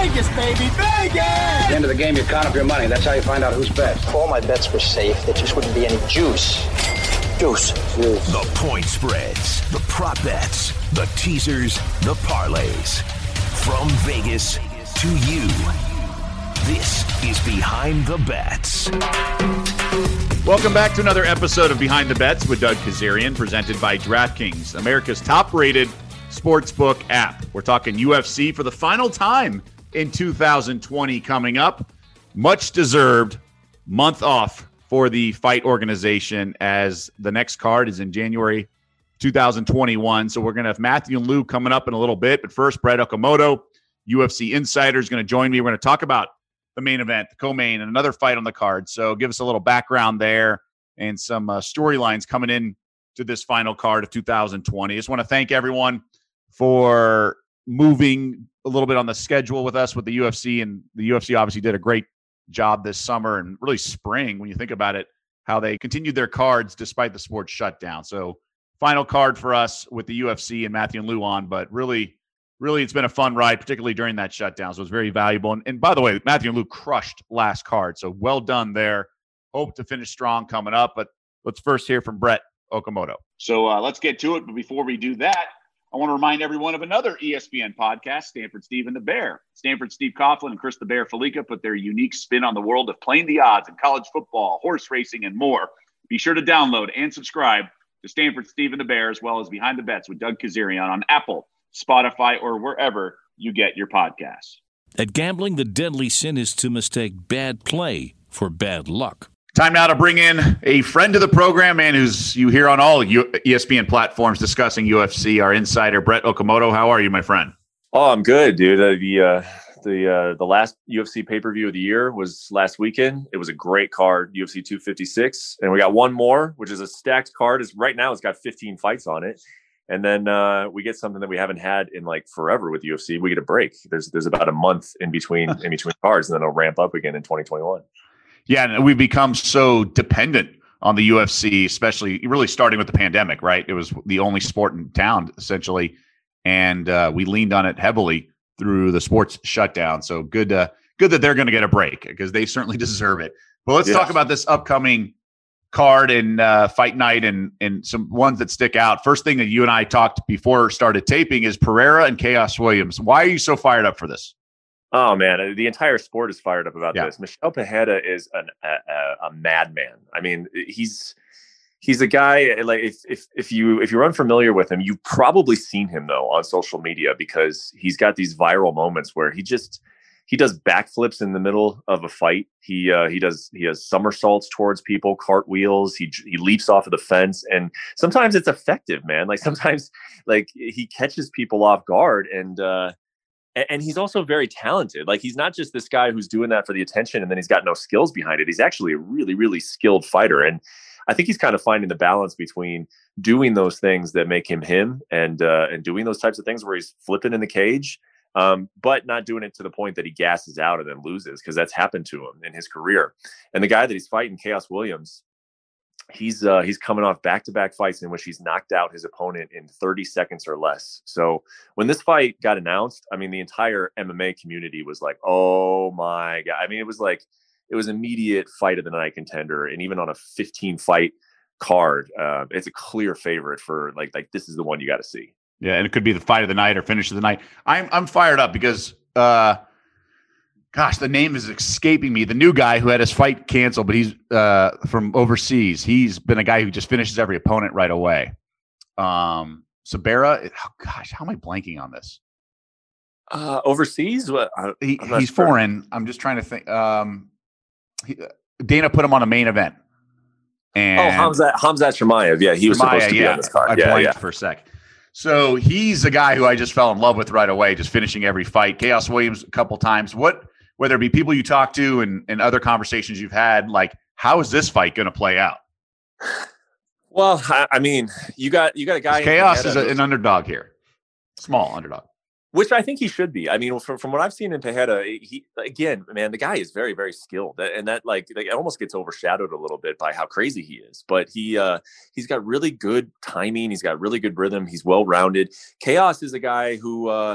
Vegas, baby, Vegas! At the end of the game, you count up your money. That's how you find out who's best. If all my bets were safe, there just wouldn't be any juice. Juice. The point spreads, the prop bets, the teasers, the parlays. From Vegas to you, this is Behind the Bets. Welcome back to another episode of Behind the Bets with Doug Kazarian, presented by DraftKings, America's top-rated sportsbook app. We're talking UFC for the final time in 2020 coming up. Much deserved month off for the fight organization, as the next card is in January 2021. So we're going to have Matthew and Lou coming up in a little bit. But first, Brett Okamoto, UFC Insider, is going to join me. We're going to talk about the main event, the co-main, and another fight on the card. So give us a little background there and some storylines coming in to this final card of 2020. Just want to thank everyone for moving a little bit on the schedule with us with the UFC. And the UFC obviously did a great job this summer and really spring, when you think about it, how they continued their cards despite the sports shutdown. So final card for us with the UFC and Matthew and Lou on, but really, it's been a fun ride, particularly during that shutdown. So it's very valuable. And by the way, Matthew and Lou crushed last card. So well done there. Hope to finish strong coming up. But let's first hear from Brett Okamoto. So let's get to it. But before we do that, I want to remind everyone of another ESPN podcast, Stanford Steve and the Bear. Stanford Steve Coughlin and Chris the Bear Felica put their unique spin on the world of playing the odds in college football, horse racing, and more. Be sure to download and subscribe to Stanford Steve and the Bear, as well as Behind the Bets with Doug Kazarian on Apple, Spotify, or wherever you get your podcasts. At gambling, the deadly sin is to mistake bad play for bad luck. Time now to bring in a friend of the program, man, who's you hear on all ESPN platforms discussing UFC, our insider, Brett Okamoto. How are you, my friend? Oh, I'm good, dude. The last UFC pay-per-view of the year was last weekend. It was a great card, UFC 256. And we got one more, which is a stacked card. Right now, it's got 15 fights on it. And then we get something that we haven't had in like forever with UFC. We get a break. There's about a month in between cards, and then it'll ramp up again in 2021. Yeah, and we've become so dependent on the UFC, especially really starting with the pandemic, right? It was the only sport in town, essentially, and we leaned on it heavily through the sports shutdown. So good that they're going to get a break, because they certainly deserve it. But let's talk about this upcoming card and fight night and some ones that stick out. First thing that you and I talked before started taping is Pereira and Chaos Williams. Why are you so fired up for this? Oh man, the entire sport is fired up about this. Michel Pereira is a madman. I mean, he's a guy, like if you're unfamiliar with him, you've probably seen him though on social media, because he's got these viral moments where he does backflips in the middle of a fight. He has somersaults towards people, cartwheels. He leaps off of the fence, and sometimes it's effective, man. Like sometimes, like he catches people off guard, and he's also very talented. Like he's not just this guy who's doing that for the attention and then he's got no skills behind it. He's actually a really, really skilled fighter, and I think he's kind of finding the balance between doing those things that make him him, and doing those types of things where he's flipping in the cage. But not doing it to the point that he gasses out and then loses, because that's happened to him in his career. And the guy that he's fighting, Chaos Williams, he's coming off back-to-back fights in which he's knocked out his opponent in 30 seconds or less. So when this fight got announced, I mean, the entire MMA community was like, oh my God. I mean, it was immediate fight of the night contender. And even on a 15-fight card, it's a clear favorite for like this is the one you got to see. Yeah, and it could be the fight of the night or finish of the night. I'm fired up because, the name is escaping me. The new guy who had his fight canceled, but he's from overseas. He's been a guy who just finishes every opponent right away. Sabera. Oh, gosh, how am I blanking on this? Overseas? He's foreign. I'm just trying to think. Dana put him on a main event. And Hamzat Chimaev. Yeah, he was supposed to be on this card. I blanked for a sec. So he's a guy who I just fell in love with right away, just finishing every fight. Chaos Williams a couple times. Whether it be people you talk to and other conversations you've had, like, how is this fight going to play out? Well, I mean, you got a guy. Chaos is an underdog here, small underdog, which I think he should be. I mean, from what I've seen in Pereira, the guy is very, very skilled, and that it almost gets overshadowed a little bit by how crazy he is. But he's got really good timing. He's got really good rhythm. He's well rounded. Chaos is a guy who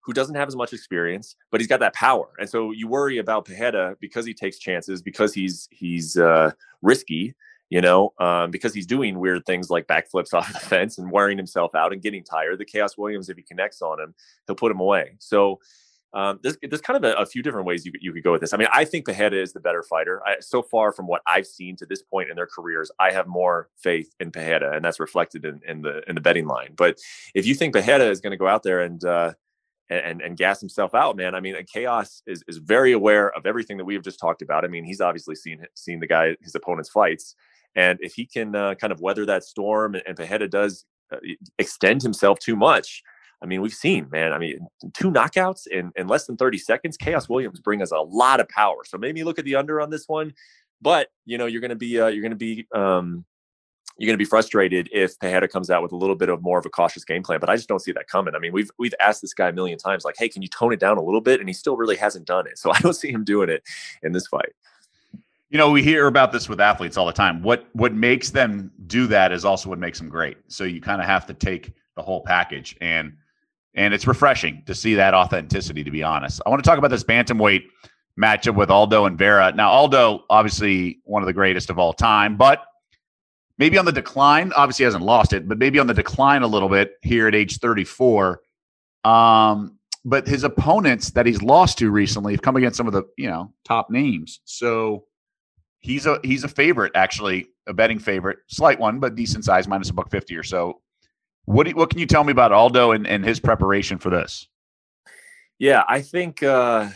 who doesn't have as much experience, but he's got that power. And so you worry about Pereira because he takes chances, because he's risky, because he's doing weird things like backflips off the fence and wearing himself out and getting tired. The Chaos Williams, if he connects on him, he'll put him away. So there's kind of a few different ways you could go with this. I mean, I think Pereira is the better fighter. So far from what I've seen to this point in their careers, I have more faith in Pereira, and that's reflected in the betting line. But if you think Pereira is going to go out there and gas himself out, man, I mean, Chaos is very aware of everything that we have just talked about. I mean, he's obviously seen his opponent's fights. And if he can kind of weather that storm and Pereira does extend himself too much, I mean, we've seen, man, 2 knockouts in less than 30 seconds. Chaos Williams bring us a lot of power. So maybe look at the under on this one, but you're going to be frustrated if Pereira comes out with a little bit of more of a cautious game plan, but I just don't see that coming. I mean, we've asked this guy a million times, like, hey, can you tone it down a little bit? And he still really hasn't done it. So I don't see him doing it in this fight. We hear about this with athletes all the time. What makes them do that is also what makes them great. So you kind of have to take the whole package, and it's refreshing to see that authenticity, to be honest. I want to talk about this bantamweight matchup with Aldo and Vera. Now, Aldo, obviously one of the greatest of all time, but maybe on the decline. Obviously hasn't lost it, but maybe on the decline a little bit here at age 34. But his opponents that he's lost to recently have come against some of the, top names. So he's a favorite, actually, a betting favorite, slight one, but decent size, minus $150 or so. What can you tell me about Aldo and his preparation for this? Yeah, I think that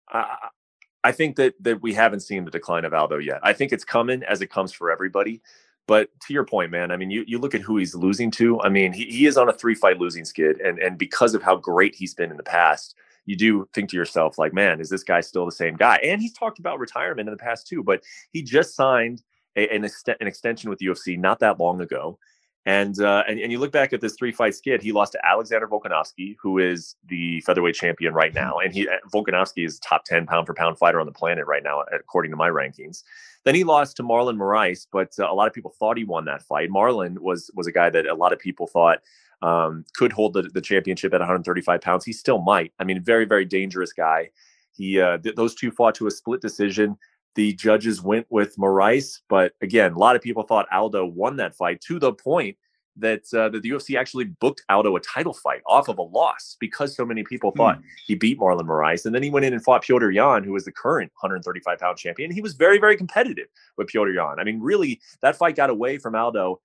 we haven't seen the decline of Aldo yet. I think it's coming as it comes for everybody. But to your point, man, I mean, you look at who he's losing to. I mean, he is on a 3-fight losing skid. And because of how great he's been in the past, you do think to yourself, like, man, is this guy still the same guy? And he's talked about retirement in the past too, but he just signed an extension with UFC not that long ago. And you look back at this 3-fight skid, he lost to Alexander Volkanovski, who is the featherweight champion right now. And Volkanovski is top 10 pound for pound fighter on the planet right now, according to my rankings. Then he lost to Marlon Moraes, but a lot of people thought he won that fight. Marlon was a guy that a lot of people thought could hold the championship at 135 pounds. He still might. I mean, very, very dangerous guy. Those two fought to a split decision. The judges went with Moraes, but again, a lot of people thought Aldo won that fight, to the point that the UFC actually booked Aldo a title fight off of a loss because so many people thought he beat Marlon Moraes. And then he went in and fought Petr Yan, who was the current 135-pound champion. He was very, very competitive with Petr Yan. I mean, really, that fight got away from Aldo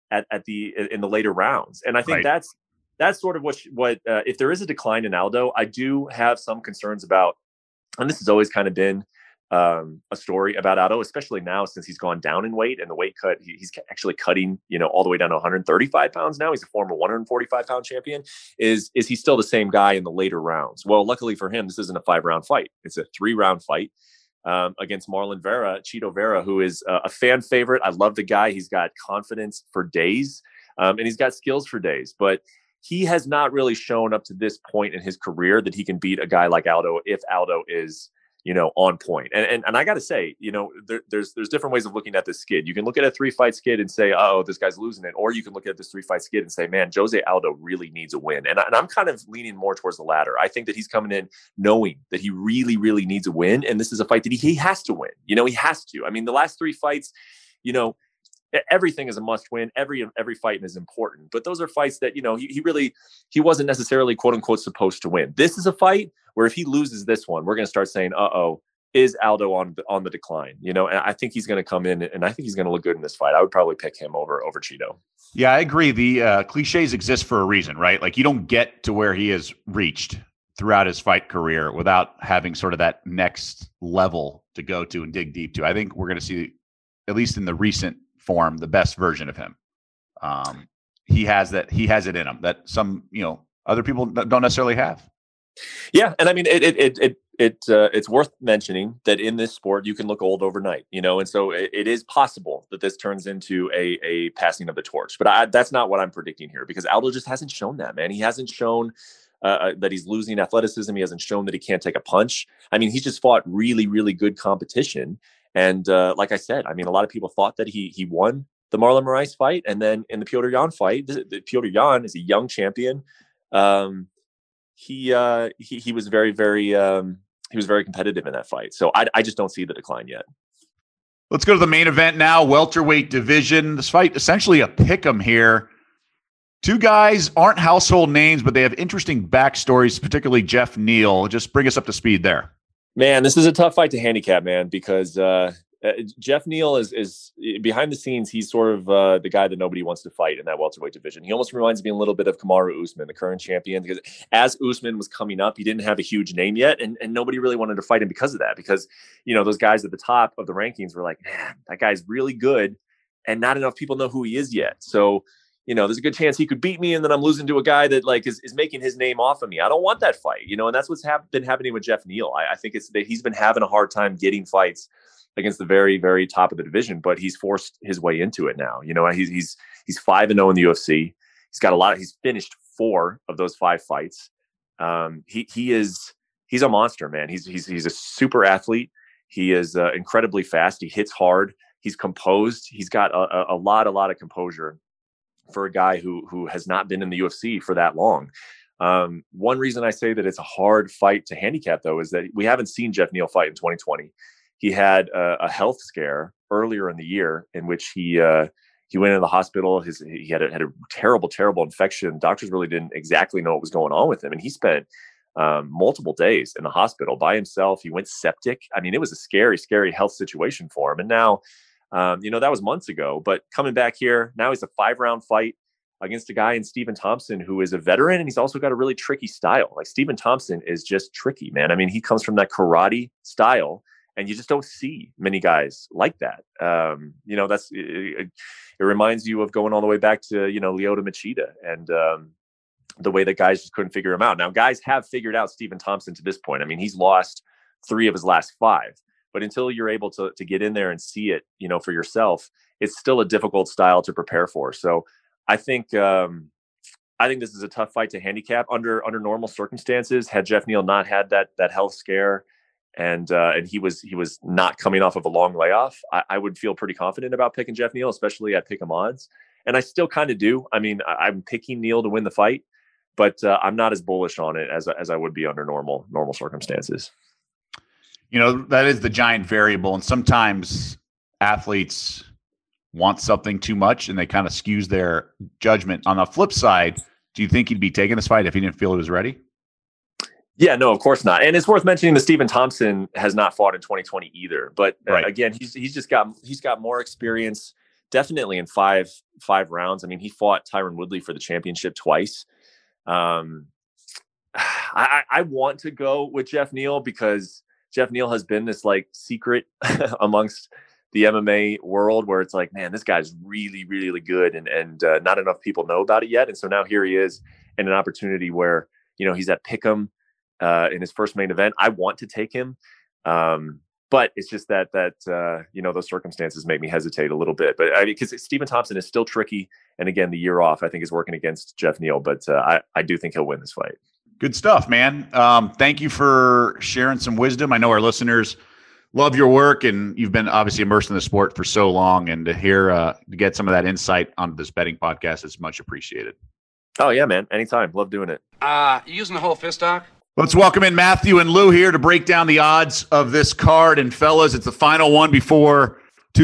in the later rounds. And I think that's sort of what if there is a decline in Aldo, I do have some concerns about, and this has always kind of been a story about Aldo, especially now since he's gone down in weight and the weight cut, he's actually cutting, all the way down to 135 pounds now. He's a former 145-pound champion. Is he still the same guy in the later rounds? Well, luckily for him, this isn't a 5-round fight. It's a 3-round fight against Marlon Vera, Chito Vera, who is a fan favorite. I love the guy. He's got confidence for days, and he's got skills for days, but he has not really shown up to this point in his career that he can beat a guy like Aldo if Aldo is on point. And I got to say, there's different ways of looking at this skid. You can look at a 3-fight skid and say, oh, this guy's losing it. Or you can look at this 3-fight skid and say, man, Jose Aldo really needs a win. And I'm kind of leaning more towards the latter. I think that he's coming in knowing that he really, really needs a win. And this is a fight that he has to win. He has to. I mean, the last 3 fights, everything is a must win. Every fight is important, but those are fights that, he wasn't necessarily quote unquote supposed to win. This is a fight where if he loses this one, we're going to start saying, is Aldo on the decline? And I think he's going to come in and I think he's going to look good in this fight. I would probably pick him over Chito. Yeah, I agree. The cliches exist for a reason, right? Like, you don't get to where he has reached throughout his fight career without having sort of that next level to go to and dig deep to. I think we're going to see, at least in the recent form, the best version of him. He has it in him that some, other people don't necessarily have. Yeah. And I mean, it's worth mentioning that in this sport, you can look old overnight, and so it is possible that this turns into a passing of the torch, but that's not what I'm predicting here, because Aldo just hasn't shown that, man. He hasn't shown that he's losing athleticism. He hasn't shown that he can't take a punch. I mean, he's just fought really, really good competition. And like I said, I mean, a lot of people thought that he won the Marlon Moraes fight. And then in the Petr Yan fight, Petr Yan is a young champion. he was very, very he was very competitive in that fight. So I just don't see the decline yet. Let's go to the main event now, welterweight division. This fight essentially a pick'em here. Two guys aren't household names, but they have interesting backstories, particularly Jeff Neal. Just bring us up to speed there. Man, this is a tough fight to handicap, man, because Jeff Neal is behind the scenes. He's sort of the guy that nobody wants to fight in that welterweight division. He almost reminds me a little bit of Kamaru Usman, the current champion, because as Usman was coming up, he didn't have a huge name yet, and nobody really wanted to fight him because of that. Because, you know, those guys at the top of the rankings were like, man, that guy's really good, and not enough people know who he is yet. So, you know, there's a good chance he could beat me, and then I'm losing to a guy that like is making his name off of me. I don't want that fight, you know, and that's what's been happening with Jeff Neal. I think it's that he's been having a hard time getting fights against the very, very top of the division, but he's forced his way into it now. You know, he's 5-0 in the UFC. He's finished 4 of those 5 fights. He's a monster, man. He's a super athlete. He is incredibly fast. He hits hard. He's composed. He's got a lot of composure for a guy who has not been in the UFC for that long. One reason I say that it's a hard fight to handicap, though, is that we haven't seen Jeff Neal fight in 2020. He had a health scare earlier in the year in which he went into the hospital. He had a terrible infection. Doctors really didn't exactly know what was going on with him, and he spent multiple days in the hospital by himself. He went septic. I mean, it was a scary health situation for him. And now, you know, that was months ago, but coming back here, now he's a 5-round fight against a guy in Stephen Thompson, who is a veteran, and he's also got a really tricky style. Like, Stephen Thompson is just tricky, man. I mean, he comes from that karate style, and you just don't see many guys like that. You know, it reminds you of going all the way back to, you know, Lyoto Machida and the way that guys just couldn't figure him out. Now, guys have figured out Stephen Thompson to this point. I mean, he's lost 3 of his last 5. But until you're able to get in there and see it, you know, for yourself, it's still a difficult style to prepare for. So I think this is a tough fight to handicap under normal circumstances. Had Jeff Neal not had that health scare and he was not coming off of a long layoff, I would feel pretty confident about picking Jeff Neal, especially at pick'em odds. And I still kind of do. I mean, I'm picking Neal to win the fight, but I'm not as bullish on it as I would be under normal circumstances. You know, that is the giant variable. And sometimes athletes want something too much and they kind of skews their judgment. On the flip side, do you think he'd be taking this fight if he didn't feel he was ready? Yeah, no, of course not. And it's worth mentioning that Stephen Thompson has not fought in 2020 either. But again, he's got more experience, definitely in five rounds. I mean, he fought Tyron Woodley for the championship twice. I want to go with Jeff Neal because Jeff Neal has been this like secret amongst the MMA world where it's like, man, this guy's really, really good. And not enough people know about it yet. And so now here he is in an opportunity where, you know, he's at pick'em in his first main event. I want to take him. But it's just that you know, those circumstances make me hesitate a little bit. But because Stephen Thompson is still tricky. And again, the year off, I think, is working against Jeff Neal. But I do think he'll win this fight. Good stuff, man. Thank you for sharing some wisdom. I know our listeners love your work, and you've been obviously immersed in the sport for so long. And to hear, to get some of that insight onto this betting podcast is much appreciated. Oh, yeah, man. Anytime. Love doing it. You using the whole fist, Doc? Let's welcome in Matthew and Lou here to break down the odds of this card. And fellas, it's the final one before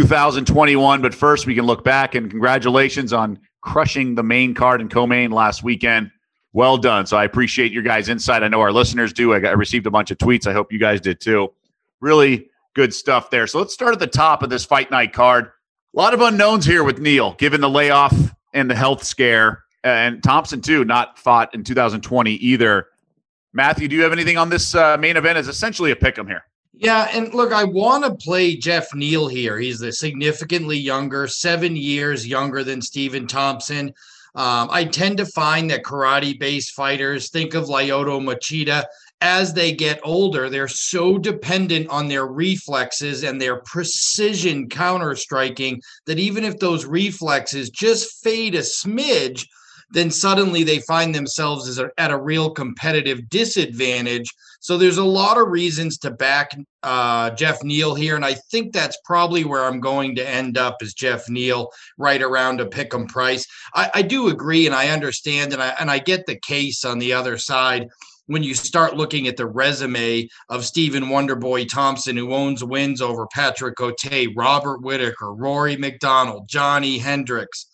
2021. But first, we can look back, and congratulations on crushing the main card and co-main last weekend. Well done. So I appreciate your guys' insight. I know our listeners do. I received a bunch of tweets. I hope you guys did too. Really good stuff there. So let's start at the top of this fight night card. A lot of unknowns here with Neal, given the layoff and the health scare. And Thompson, too, not fought in 2020 either. Matthew, do you have anything on this main event? It's essentially a pick'em here. Yeah, and look, I want to play Jeff Neal here. He's significantly younger, 7 years younger than Stephen Thompson. I tend to find that karate-based fighters, think of Lyoto Machida, as they get older, they're so dependent on their reflexes and their precision counter-striking that even if those reflexes just fade a smidge, then suddenly they find themselves at a real competitive disadvantage. So there's a lot of reasons to back Jeff Neal here, and I think that's probably where I'm going to end up is Jeff Neal, right around a pick'em price. I do agree, and I understand, and I get the case on the other side. when you start looking at the resume of Stephen Wonderboy Thompson, who owns wins over Patrick Cote, Robert Whitaker, Rory McDonald, Johnny Hendricks,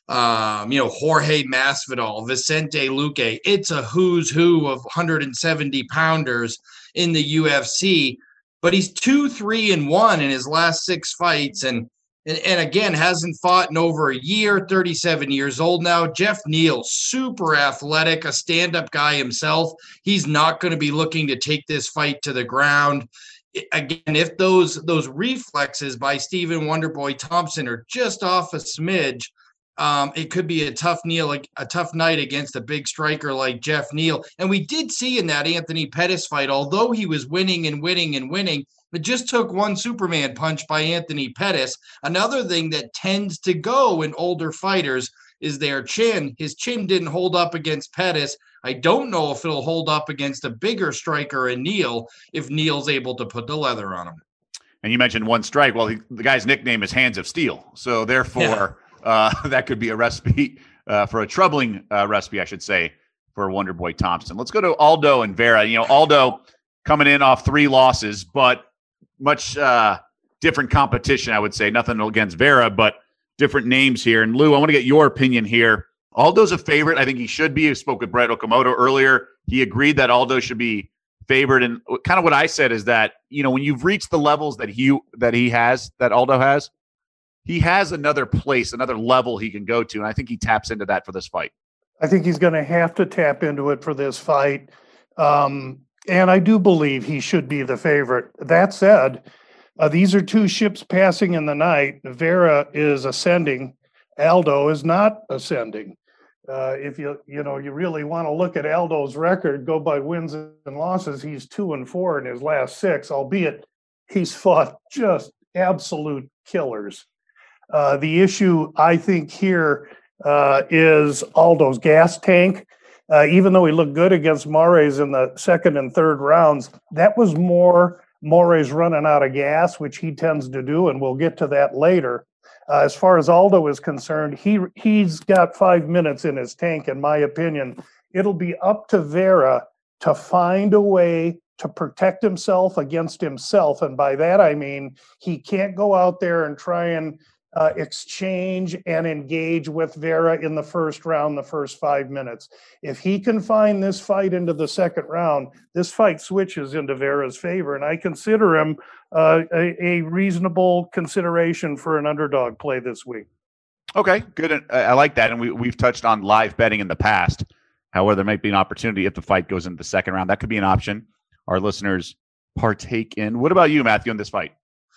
Jorge Masvidal, Vicente Luque. It's a who's who of 170 pounders in the UFC, but he's 2-3-1 in his last 6 fights. And again, hasn't fought in over a year, 37 years old now. Jeff Neal, super athletic, a stand-up guy himself. He's not going to be looking to take this fight to the ground. Again, if those reflexes by Stephen Wonderboy Thompson are just off a smidge, it could be a tough night against a big striker like Jeff Neal. And we did see in that Anthony Pettis fight, although he was winning, it just took one Superman punch by Anthony Pettis. Another thing that tends to go in older fighters is their chin. His chin didn't hold up against Pettis. I don't know if it'll hold up against a bigger striker in Neal if Neal's able to put the leather on him. And you mentioned one strike. Well, the guy's nickname is Hands of Steel. So therefore, that could be a recipe for a troubling recipe, I should say, for Wonderboy Thompson. Let's go to Aldo and Vera. Aldo coming in off 3 losses, but much different competition, I would say. Nothing against Vera, but different names here. And Lou, I want to get your opinion here. Aldo's a favorite. I think he should be. I spoke with Brett Okamoto earlier. He agreed that Aldo should be favored. And kind of what I said is that, when you've reached the levels that Aldo has, he has another place, another level he can go to. And I think he taps into that for this fight. I think he's going to have to tap into it for this fight. And I do believe he should be the favorite. That said, these are 2 ships passing in the night. Vera is ascending. Aldo is not ascending. If you really want to look at Aldo's record, go by wins and losses, he's 2-4 in his last 6, albeit he's fought just absolute killers. The issue, I think, here is Aldo's gas tank. Even though he looked good against Moraes in the 2nd and 3rd rounds, that was more Moraes running out of gas, which he tends to do, and we'll get to that later. As far as Aldo is concerned, he's got 5 minutes in his tank, in my opinion. It'll be up to Vera to find a way to protect himself against himself. And by that, I mean he can't go out there and try and exchange and engage with Vera in the first round, the first 5 minutes. If he can find this fight into the 2nd round, this fight switches into Vera's favor, and I consider him a reasonable consideration for an underdog play this week. Okay, good. I like that, and we've touched on live betting in the past. However, there might be an opportunity if the fight goes into the 2nd round. That could be an option our listeners partake in. What about you, Matthew, in this fight?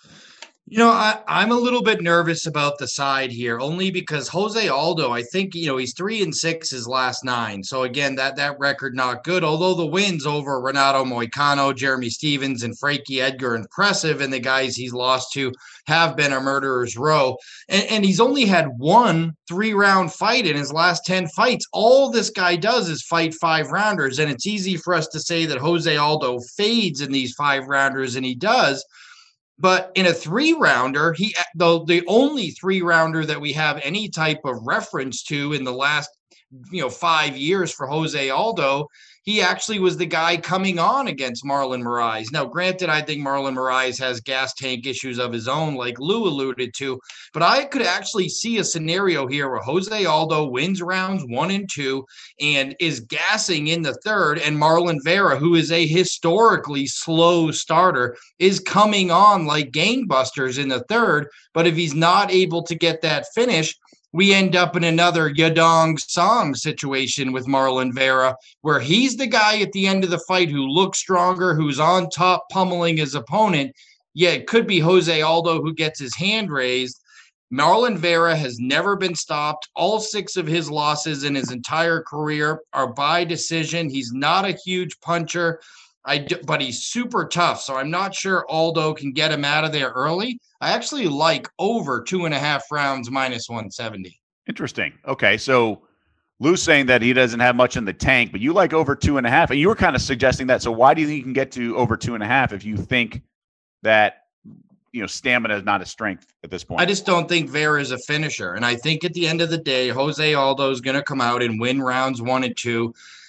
I'm a little bit nervous about the side here, only because Jose Aldo, I think, he's 3-6 his last 9. So again, that record not good, although the wins over Renato Moicano, Jeremy Stevens, and Frankie Edgar impressive, and the guys he's lost to have been a murderer's row. And he's only had 1 3-round fight in his last 10 fights. All this guy does is fight 5-rounders, and it's easy for us to say that Jose Aldo fades in these 5-rounders, and he does. But in a 3-rounder, the only 3-rounder that we have any type of reference to in the last 5 years for Jose Aldo, he actually was the guy coming on against Marlon Moraes. Now, granted, I think Marlon Moraes has gas tank issues of his own, like Lou alluded to, but I could actually see a scenario here where Jose Aldo wins rounds 1 and 2 and is gassing in the 3rd, and Marlon Vera, who is a historically slow starter, is coming on like gangbusters in the 3rd. But if he's not able to get that finish, we end up in another Yadong Song situation with Marlon Vera, where he's the guy at the end of the fight who looks stronger, who's on top pummeling his opponent. Yeah, it could be Jose Aldo who gets his hand raised. Marlon Vera has never been stopped. All 6 of his losses in his entire career are by decision. He's not a huge puncher, but he's super tough, so I'm not sure Aldo can get him out of there early. I actually like over 2.5 rounds minus 170. Interesting. Okay, so Lou's saying that he doesn't have much in the tank, but you like over 2.5, and you were kind of suggesting that. So why do you think you can get to over 2.5 if you think that stamina is not a strength at this point? I just don't think Vera is a finisher, and I think at the end of the day, Jose Aldo is going to come out and win rounds 1 and 2.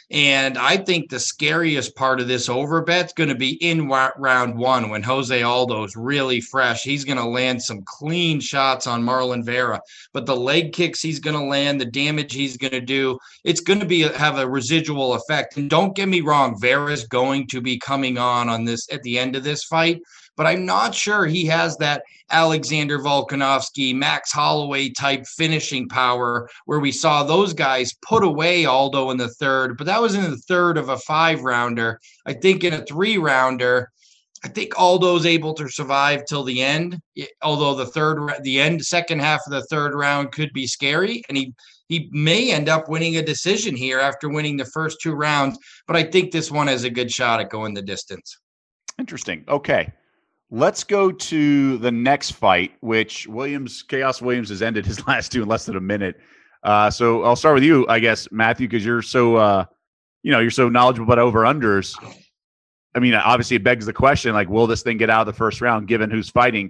And I think the scariest part of this over bet's going to be in round one when Jose Aldo's really fresh. He's going to land some clean shots on Marlon Vera, but the leg kicks he's going to land, the damage he's going to do, it's going to have a residual effect. And don't get me wrong, Vera's going to be coming on this at the end of this fight, but I'm not sure he has that Alexander Volkanovski, Max Holloway type finishing power where we saw those guys put away Aldo in the third, but that was in the third of a 5-rounder. I think in a 3-rounder, I think Aldo's able to survive till the end, although second half of the third round could be scary, and he may end up winning a decision here after winning the first 2 rounds, but I think this one has a good shot at going the distance. Interesting. Okay. Let's go to the next fight, which Chaos Williams has ended his last 2 in less than a minute. So I'll start with you, I guess, Matthew, because you're so, you're so knowledgeable about over-unders. I mean, obviously it begs the question, like, will this thing get out of the first round given who's fighting?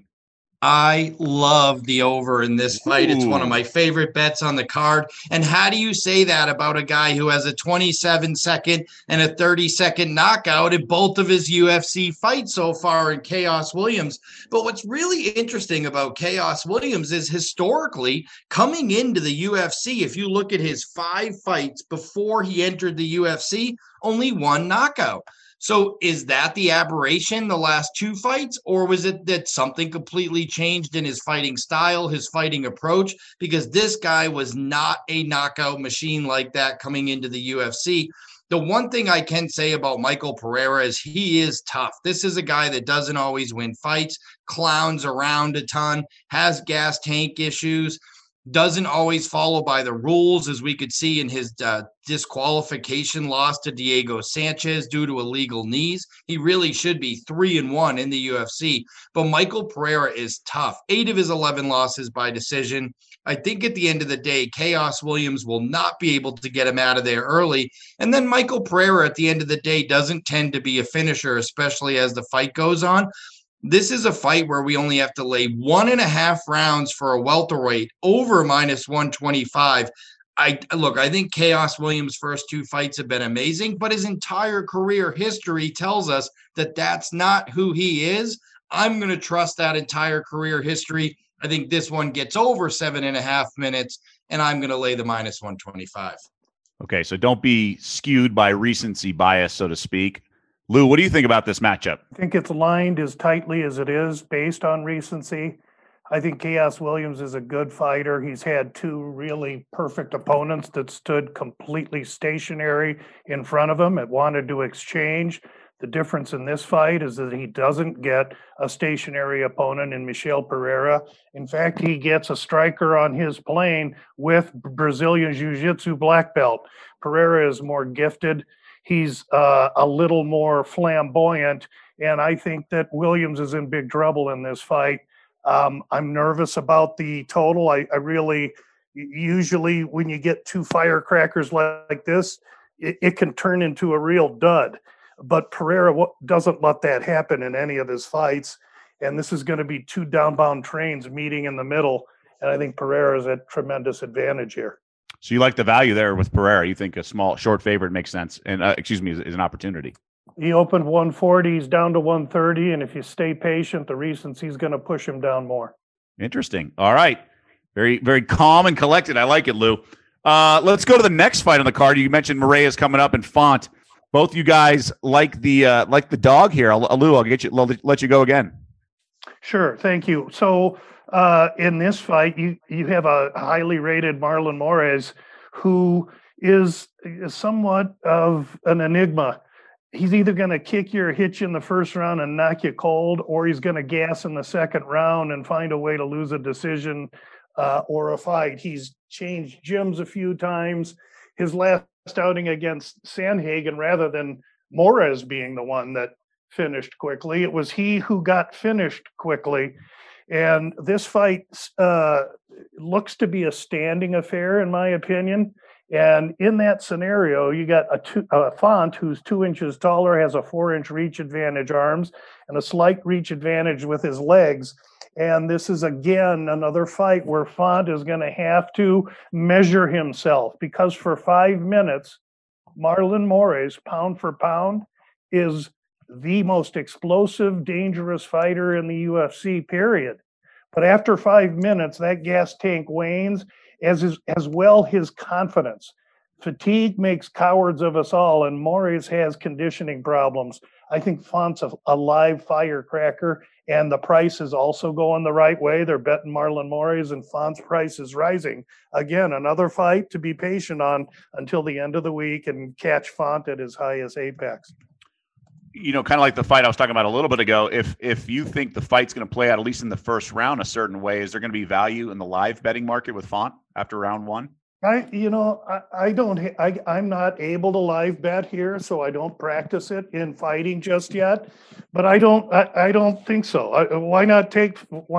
I love the over in this fight. It's one of my favorite bets on the card. And how do you say that about a guy who has a 27-second and a 30-second knockout in both of his UFC fights so far in Chaos Williams? But what's really interesting about Chaos Williams is historically coming into the UFC, if you look at his 5 fights before he entered the UFC, only 1 knockout. So is that the aberration, the last 2 fights, or was it that something completely changed in his fighting style, his fighting approach? Because this guy was not a knockout machine like that coming into the UFC. The one thing I can say about Michael Pereira is he is tough. This is a guy that doesn't always win fights, clowns around a ton, has gas tank issues, doesn't always follow by the rules, as we could see in his disqualification loss to Diego Sanchez due to illegal knees. He really should be 3-1 in the UFC. But Michael Pereira is tough. 8 of his 11 losses by decision. I think at the end of the day, Chaos Williams will not be able to get him out of there early. And then Michael Pereira at the end of the day doesn't tend to be a finisher, especially as the fight goes on. This is a fight where we only have to lay 1.5 rounds for a welterweight over -125. I think Chaos Williams' first 2 fights have been amazing, but his entire career history tells us that that's not who he is. I'm going to trust that entire career history. I think this one gets over 7.5 minutes, and I'm going to lay the -125. Okay, so don't be skewed by recency bias, so to speak. Lou, what do you think about this matchup? I think it's lined as tightly as it is based on recency. I think Chaos Williams is a good fighter. He's had 2 really perfect opponents that stood completely stationary in front of him and wanted to exchange. The difference in this fight is that he doesn't get a stationary opponent in Michel Pereira. In fact, he gets a striker on his plane with Brazilian Jiu-Jitsu black belt. Pereira is more gifted. He's a little more flamboyant, and I think that Williams is in big trouble in this fight. I'm nervous about the total. I really, usually when you get 2 firecrackers like this, it can turn into a real dud. But Pereira doesn't let that happen in any of his fights, and this is going to be 2 downbound trains meeting in the middle, and I think Pereira is at tremendous advantage here. So you like the value there with Pereira. You think a small, short favorite makes sense, and is an opportunity. He opened 140, he's down to 130, and if you stay patient, the recency's going to push him down more. Interesting. All right. Very, very calm and collected. I like it, Lou. Let's go to the next fight on the card. You mentioned Moraes coming up and Font. Both you guys like the dog here. Lou, I'll let you go again. Sure. Thank you. So in this fight, you have a highly rated Marlon Moraes who is somewhat of an enigma. He's either going to kick you or hit you in the first round and knock you cold, or he's going to gas in the second round and find a way to lose a decision or a fight. He's changed gyms a few times. His last outing against Sandhagen, rather than Moraes being the one that finished quickly, it was he who got finished quickly. And this fight looks to be a standing affair, in my opinion. And in that scenario, you got a Font who's 2 inches taller, has a 4-inch reach advantage arms, and a slight reach advantage with his legs. And this is, again, another fight where Font is going to have to measure himself, because for 5 minutes, Marlon Moraes, pound for pound, is the most explosive, dangerous fighter in the UFC, period. But after 5 minutes, that gas tank wanes, as well his confidence. Fatigue makes cowards of us all, and Moraes has conditioning problems. I think Font's a live firecracker, and the price is also going the right way. They're betting Marlon Moraes, and Font's price is rising. Again, another fight to be patient on until the end of the week and catch Font at his highest apex. You know, kind of like the fight I was talking about a little bit ago, if you think the fight's going to play out, at least in the first round, a certain way, is there going to be value in the live betting market with Font after round one? I'm not able to live bet here, so I don't practice it in fighting just yet. But I don't think so. Why not take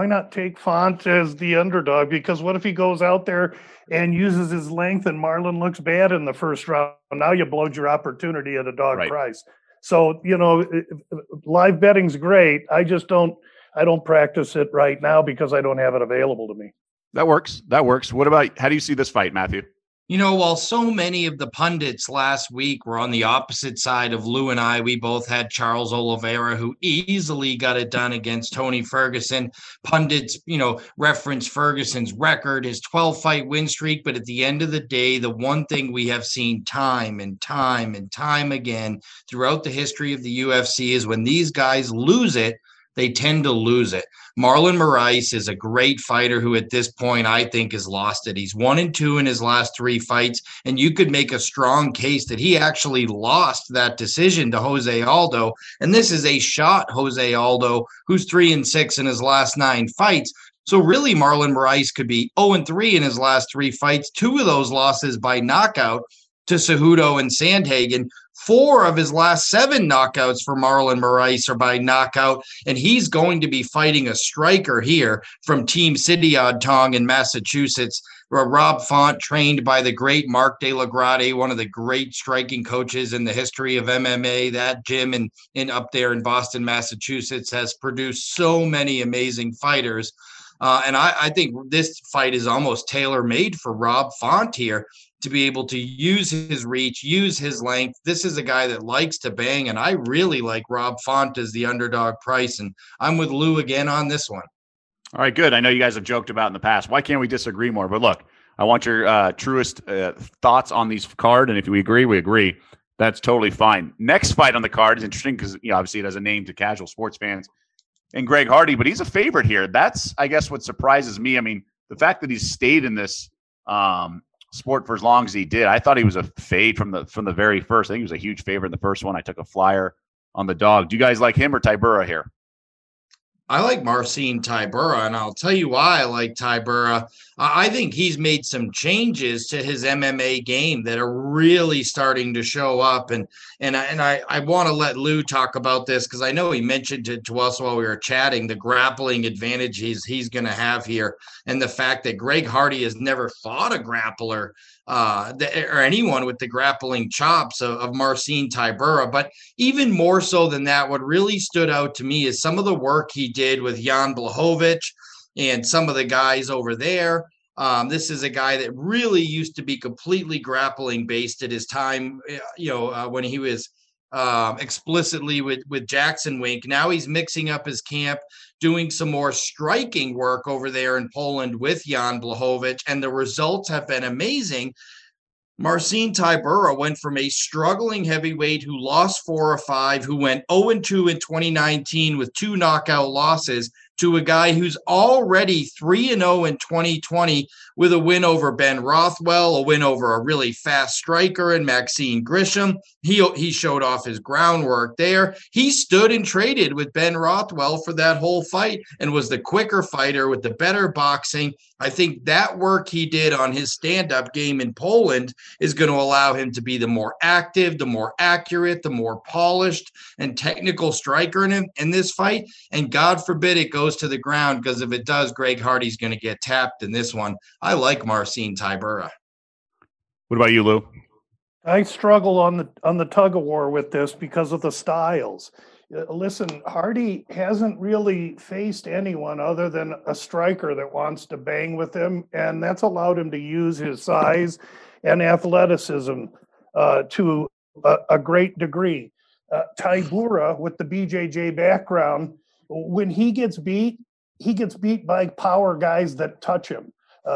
Font as the underdog? Because what if he goes out there and uses his length and Marlon looks bad in the first round? Now you blowed your opportunity at a dog price. So, live betting's great. I don't practice it right now because I don't have it available to me. That works. What about, how do you see this fight, Matthew? While so many of the pundits last week were on the opposite side of Lou and I, we both had Charles Oliveira, who easily got it done against Tony Ferguson. Pundits, reference Ferguson's record, his 12-fight win streak. But at the end of the day, the one thing we have seen time and time and time again throughout the history of the UFC is when these guys lose it, they tend to lose it. Marlon Moraes is a great fighter who at this point I think has lost it. He's 1-2 in his last 3 fights, and you could make a strong case that he actually lost that decision to Jose Aldo. And this is a shot Jose Aldo, who's 3-6 in his last 9 fights. So really Marlon Moraes could be 0-3 in his last 3 fights, 2 of those losses by knockout to Cejudo and Sandhagen. 4 of his last 7 knockouts for Marlon Moraes are by knockout, and he's going to be fighting a striker here from Team Sidiad Tong in Massachusetts. Rob Font, trained by the great Mark De La Grade, one of the great striking coaches in the history of MMA. That gym in up there in Boston, Massachusetts, has produced so many amazing fighters. And I think this fight is almost tailor-made for Rob Font here to be able to use his reach, use his length. This is a guy that likes to bang, and I really like Rob Font as the underdog price, and I'm with Lou again on this one. All right, good. I know you guys have joked about in the past. Why can't we disagree more? But look, I want your truest thoughts on these card, and if we agree, we agree. That's totally fine. Next fight on the card is interesting because obviously it has a name to casual sports fans. And Greg Hardy, but he's a favorite here. That's, I guess, what surprises me. I mean, the fact that he's stayed in this sport for as long as he did, I thought he was a fade from the very first. I think he was a huge favorite in the first one. I took a flyer on the dog. Do you guys like him or Tybura here? I like Marcin Tybura, and I'll tell you why I like Tybura. I think he's made some changes to his MMA game that are really starting to show up. And I want to let Lou talk about this because I know he mentioned it to us while we were chatting, the grappling advantage he's going to have here, and the fact that Greg Hardy has never fought a grappler or anyone with the grappling chops of Marcin Tybura. But even more so than that, what really stood out to me is some of the work he did with Jan Blachowicz and some of the guys over there. This is a guy that really used to be completely grappling based at his time, when he was explicitly with Jackson Wink. Now he's mixing up his camp, doing some more striking work over there in Poland with Jan Blachowicz, and the results have been amazing. Marcin Tybura went from a struggling heavyweight who lost 4 or 5, who went 0-2 in 2019 with 2 knockout losses, to a guy who's already 3-0 in 2020 with a win over Ben Rothwell, a win over a really fast striker in Maxine Grisham. He showed off his groundwork there. He stood and traded with Ben Rothwell for that whole fight and was the quicker fighter with the better boxing. I think that work he did on his stand-up game in Poland is going to allow him to be the more active, the more accurate, the more polished and technical striker in this fight. And God forbid it goes to the ground, because if it does, Greg Hardy's going to get tapped in this one. I like Marcin Tybura. What about you, Lou? I struggle on the tug of war with this because of the styles. Listen, Hardy hasn't really faced anyone other than a striker that wants to bang with him, and that's allowed him to use his size and athleticism. to a great degree. Tybura, with the BJJ background, when he gets beat by power guys that touch him.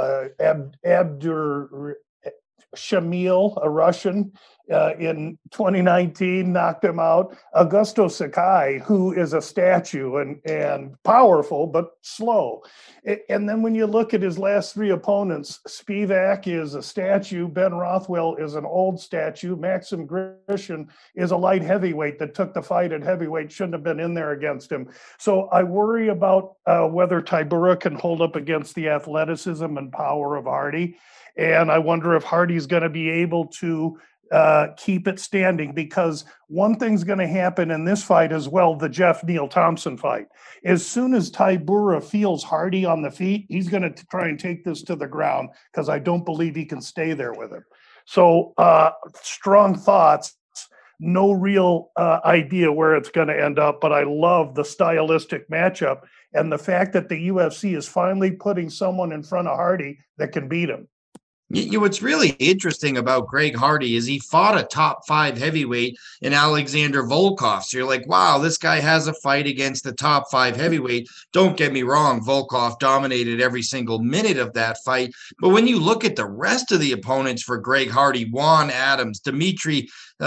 Abdur Shamil, a Russian, in 2019 knocked him out. Augusto Sakai, who is a statue and powerful but slow. And then when you look at his last three opponents, Spivak is a statue, Ben Rothwell is an old statue, Maxim Grishin is a light heavyweight that took the fight at heavyweight, shouldn't have been in there against him. So I worry about whether Tybura can hold up against the athleticism and power of Hardy. And I wonder if Hardy's going to be able to keep it standing, because one thing's going to happen in this fight as well, the Jeff Neal Thompson fight. As soon as Tybura feels Hardy on the feet, he's going to try and take this to the ground, because I don't believe he can stay there with him. So strong thoughts, no real idea where it's going to end up, but I love the stylistic matchup and the fact that the UFC is finally putting someone in front of Hardy that can beat him. What's really interesting about Greg Hardy is he fought a top 5 heavyweight in Alexander Volkov. So you're like, wow, this guy has a fight against the top 5 heavyweight. Don't get me wrong, Volkov dominated every single minute of that fight. But when you look at the rest of the opponents for Greg Hardy, Juan Adams, Dmitry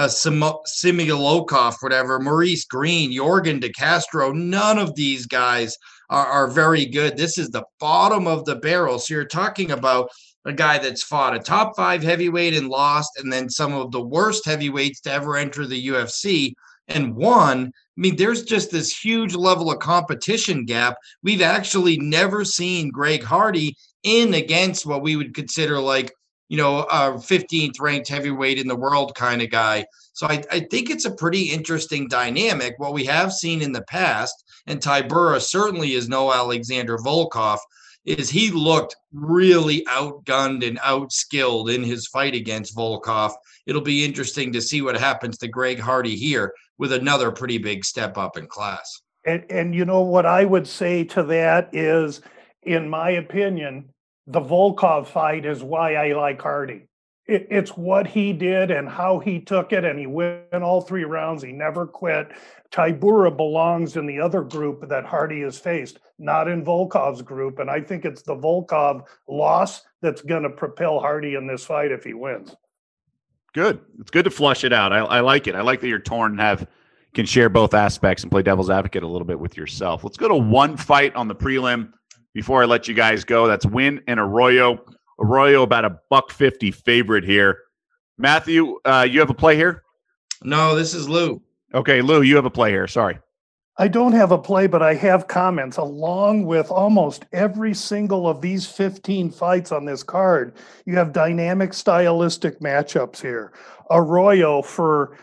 Simiolokov, whatever, Maurice Green, Jorgen De Castro, none of these guys are very good. This is the bottom of the barrel. So you're talking about a guy that's fought a top 5 heavyweight and lost, and then some of the worst heavyweights to ever enter the UFC and won. I mean, there's just this huge level of competition gap. We've actually never seen Greg Hardy in against what we would consider like, a 15th ranked heavyweight in the world kind of guy. So I think it's a pretty interesting dynamic. What we have seen in the past, and Tybura certainly is no Alexander Volkov, is he looked really outgunned and outskilled in his fight against Volkov. It'll be interesting to see what happens to Greg Hardy here with another pretty big step up in class. And what I would say to that is, in my opinion, the Volkov fight is why I like Hardy. It's what he did and how he took it, and he won all 3 rounds. He never quit. Tybura belongs in the other group that Hardy has faced, not in Volkov's group, and I think it's the Volkov loss that's going to propel Hardy in this fight if he wins. Good. It's good to flush it out. I like it. I like that you're torn and can share both aspects and play devil's advocate a little bit with yourself. Let's go to one fight on the prelim before I let you guys go. That's Wynn and Arroyo. Arroyo about $150 favorite here. Matthew, you have a play here? No, this is Lou. Okay, Lou, you have a play here. Sorry. I don't have a play, but I have comments. Along with almost every single of these 15 fights on this card, you have dynamic stylistic matchups here. Arroyo for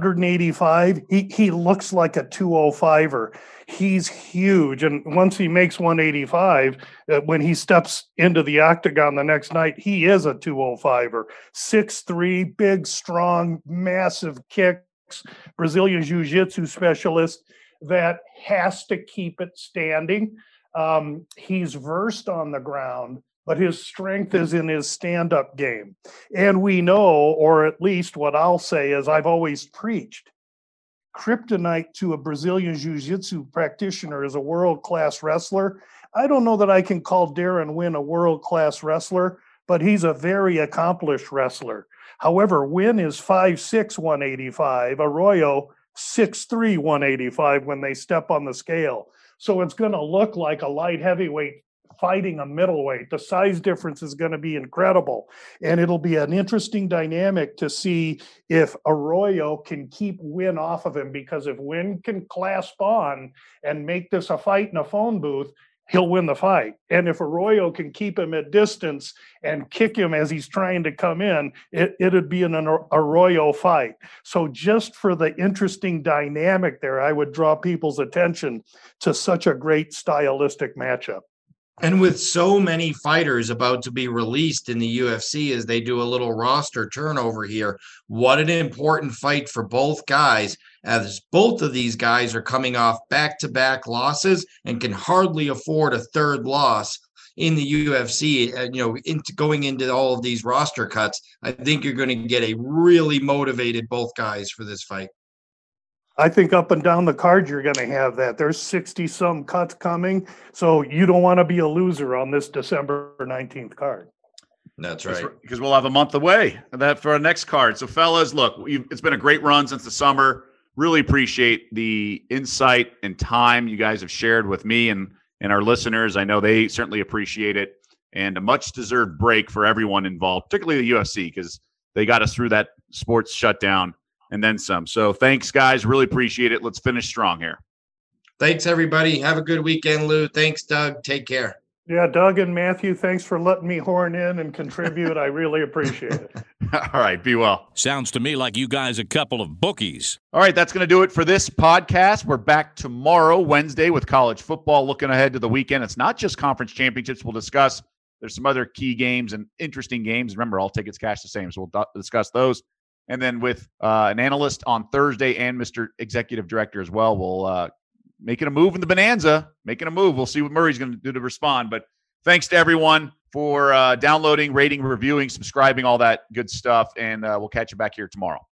185, he looks like a 205er. He's huge, and once he makes 185, when he steps into the octagon the next night, he is a 205er. 6'3", big, strong, massive kicks, Brazilian Jiu-Jitsu specialist that has to keep it standing. He's versed on the ground, but his strength is in his stand-up game. And we know, or at least what I'll say is I've always preached, kryptonite to a Brazilian Jiu-Jitsu practitioner is a world-class wrestler. I don't know that I can call Darren Wynn a world-class wrestler, but he's a very accomplished wrestler. However, Wynn is 5'6", 185. Arroyo, 6'3", 185 when they step on the scale. So it's going to look like a light heavyweight fighting a middleweight. The size difference is going to be incredible. And it'll be an interesting dynamic to see if Arroyo can keep Wynn off of him, because if Wynn can clasp on and make this a fight in a phone booth, he'll win the fight. And if Arroyo can keep him at distance and kick him as he's trying to come in, it'd be an Arroyo fight. So just for the interesting dynamic there, I would draw people's attention to such a great stylistic matchup. And with so many fighters about to be released in the UFC as they do a little roster turnover here, what an important fight for both guys, as both of these guys are coming off back-to-back losses and can hardly afford a third loss. in the UFC, going into all of these roster cuts, I think you're going to get a really motivated both guys for this fight. I think up and down the card, you're going to have that. There's 60-some cuts coming, so you don't want to be a loser on this December 19th card. That's right. Because we'll have a month away for our next card. So, fellas, look, it's been a great run since the summer. Really appreciate the insight and time you guys have shared with me and our listeners. I know they certainly appreciate it, and a much-deserved break for everyone involved, particularly the UFC, because they got us through that sports shutdown and then some. So thanks, guys. Really appreciate it. Let's finish strong here. Thanks, everybody. Have a good weekend, Lou. Thanks, Doug. Take care. Yeah, Doug and Matthew, thanks for letting me horn in and contribute. I really appreciate it. All right, be well. Sounds to me like you guys a couple of bookies. All right, that's going to do it for this podcast. We're back tomorrow, Wednesday, with college football. Looking ahead to the weekend. It's not just conference championships we'll discuss. There's some other key games and interesting games. Remember, all tickets cash the same, so we'll discuss those. And then with an analyst on Thursday and Mr. Executive Director as well, we'll making a move in the Bonanza, making a move. We'll see what Murray's going to do to respond. But thanks to everyone for downloading, rating, reviewing, subscribing, all that good stuff. And we'll catch you back here tomorrow.